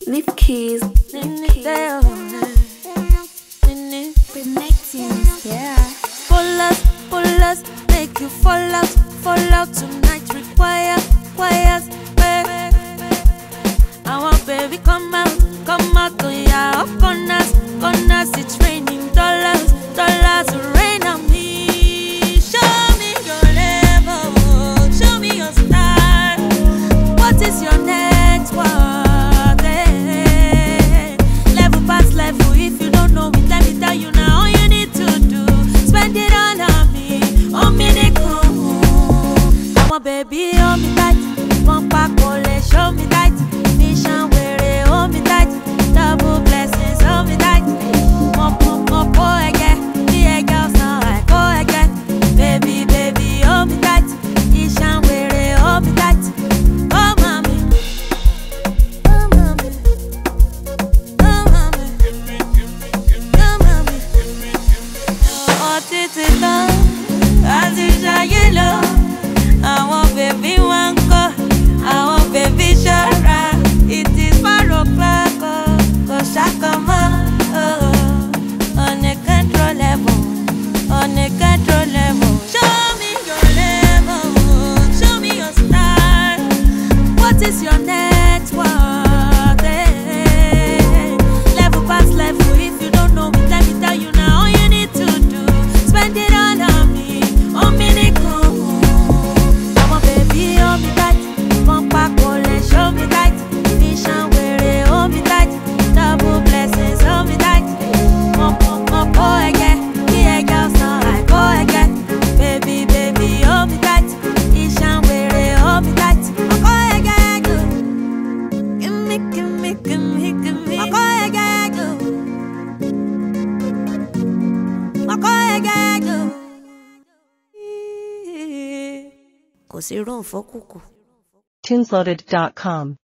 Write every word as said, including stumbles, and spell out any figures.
Nip keys. Yeah. Pull us, pull us, make you fall out, fall out tonight. Require, requires, baby. I want baby come out, come out to ya. Up on us, on us, it's raining dollars, dollars rain on me. Show me your level, show me your style. What is your net worth? Eh? Level past level, if you don't know it, let me tell you now. All you need to do, spend it all on me, on me they come. I want baby, hold me tight, one pack ole, show me tight. Mission where hold me tight, double blessings, hold me tight. More, more, more, boy again, the girls now I go again. Baby, baby, hold me tight, mission where hold me tight. Oh mommy, oh mommy, oh mommy, oh mommy. Oh titi tan, as you low. I want baby one go, I want baby shara. It is four o'clock, oh, go shakama, oh, on a control level, on a control level. Show me your level, show me your style. What is your net worth? Eh? Level past level, if you don't know it, let me tell you now. All you need to do, spend it all on me, on me they come. I want baby, hold me tight, one pack ole, show me tight. Mission where hold me tight, double blessings, hold me tight. More, more, more, boy again, yeah, girls now I go again. Baby, baby, hold me tight, mission where hold me tight. I go again, go. Give me, give me, give me, give me. I go again, go. I go again, go. Kò sí room for kúkú. tunesloaded dot com